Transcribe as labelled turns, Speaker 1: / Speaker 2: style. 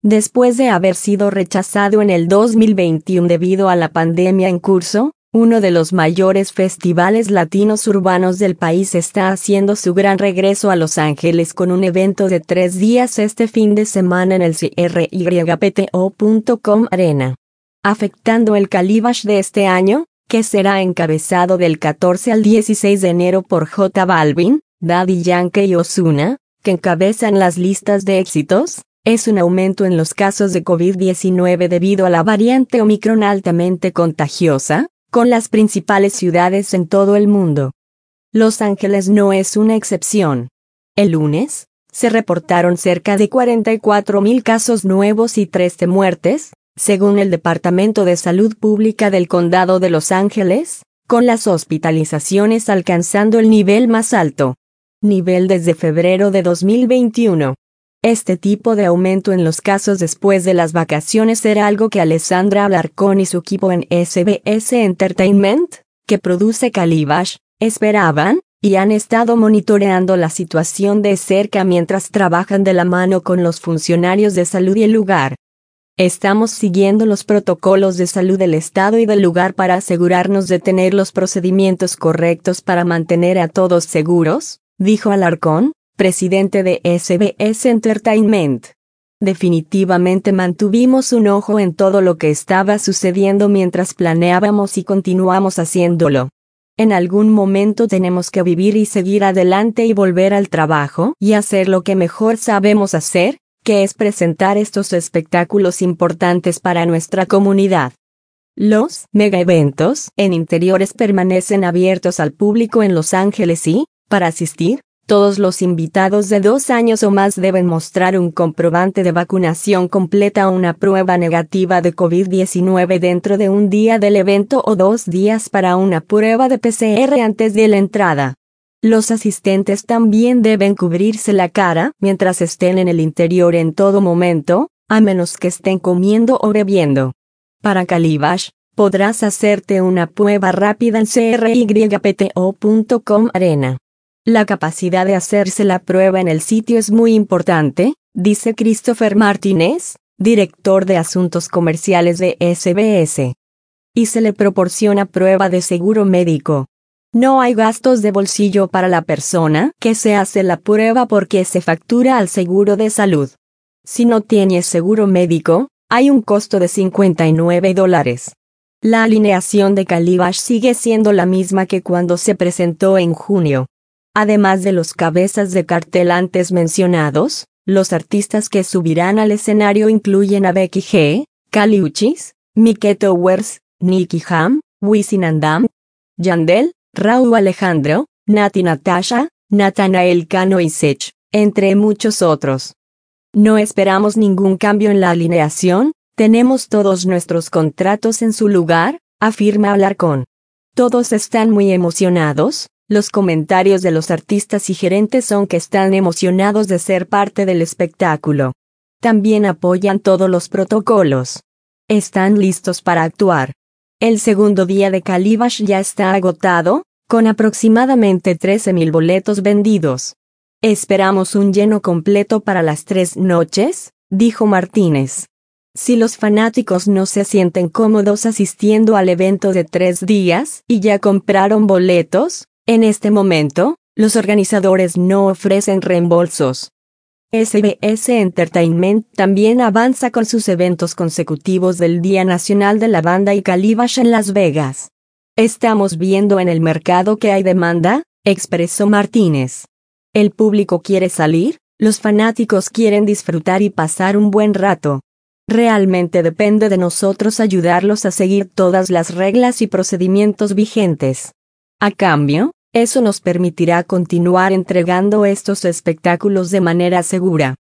Speaker 1: Después de haber sido rechazado en el 2021 debido a la pandemia en curso, uno de los mayores festivales latinos urbanos del país está haciendo su gran regreso a Los Ángeles con un evento de 3 días este fin de semana en el CRYPTO.com Arena. Afectando el Calibash de este año, que será encabezado del 14 al 16 de enero por J Balvin, Daddy Yankee y Ozuna, que encabezan las listas de éxitos, es un aumento en los casos de COVID-19 debido a la variante Omicron altamente contagiosa, con las principales ciudades en todo el mundo. Los Ángeles no es una excepción. El lunes, se reportaron cerca de 44,000 casos nuevos y 13 muertes, según el Departamento de Salud Pública del Condado de Los Ángeles, con las hospitalizaciones alcanzando el nivel más alto. Nivel desde febrero de 2021. Este tipo de aumento en los casos después de las vacaciones era algo que Alessandra Alarcón y su equipo en SBS Entertainment, que produce Calibash, esperaban, y han estado monitoreando la situación de cerca mientras trabajan de la mano con los funcionarios de salud y el lugar. Estamos siguiendo los protocolos de salud del estado y del lugar para asegurarnos de tener los procedimientos correctos para mantener a todos seguros, dijo Alarcón, presidente de SBS Entertainment. Definitivamente mantuvimos un ojo en todo lo que estaba sucediendo mientras planeábamos y continuamos haciéndolo. En algún momento tenemos que vivir y seguir adelante y volver al trabajo y hacer lo que mejor sabemos hacer, que es presentar estos espectáculos importantes para nuestra comunidad. Los megaeventos en interiores permanecen abiertos al público en Los Ángeles y, para asistir, todos los invitados de 2 años o más deben mostrar un comprobante de vacunación completa o una prueba negativa de COVID-19 dentro de un día del evento o 2 días para una prueba de PCR antes de la entrada. Los asistentes también deben cubrirse la cara mientras estén en el interior en todo momento, a menos que estén comiendo o bebiendo. Para Calibash, podrás hacerte una prueba rápida en CRYPTO.com Arena. La capacidad de hacerse la prueba en el sitio es muy importante, dice Christopher Martínez, director de Asuntos Comerciales de SBS. Y se le proporciona prueba de seguro médico. No hay gastos de bolsillo para la persona que se hace la prueba porque se factura al seguro de salud. Si no tienes seguro médico, hay un costo de $59. La alineación de Calibash sigue siendo la misma que cuando se presentó en junio. Además de los cabezas de cartel antes mencionados, los artistas que subirán al escenario incluyen a Becky G, Kali Uchis, Mike Towers, Nicky Jam, Wisin and Yandel, Yandel, Rauw Alejandro, Natti Natasha, Nathanael Cano y Sech, entre muchos otros. No esperamos ningún cambio en la alineación, tenemos todos nuestros contratos en su lugar, afirma Alarcón. Todos están muy emocionados. Los comentarios de los artistas y gerentes son que están emocionados de ser parte del espectáculo. También apoyan todos los protocolos. Están listos para actuar. El segundo día de Calibash ya está agotado, con aproximadamente 13,000 boletos vendidos. Esperamos un lleno completo para las 3 noches, dijo Martínez. Si los fanáticos no se sienten cómodos asistiendo al evento de 3 días y ya compraron boletos, en este momento, los organizadores no ofrecen reembolsos. SBS Entertainment también avanza con sus eventos consecutivos del Día Nacional de la Banda y Calibash en Las Vegas. Estamos viendo en el mercado que hay demanda, expresó Martínez. El público quiere salir, los fanáticos quieren disfrutar y pasar un buen rato. Realmente depende de nosotros ayudarlos a seguir todas las reglas y procedimientos vigentes. A cambio, eso nos permitirá continuar entregando estos espectáculos de manera segura.